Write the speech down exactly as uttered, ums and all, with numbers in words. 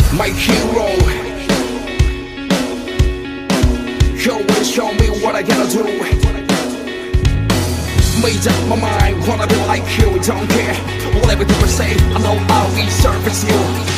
my hero. You will show me what I gotta do. Made up my mind, wanna be like you. Don't care whatever people say, I know I'll be service you.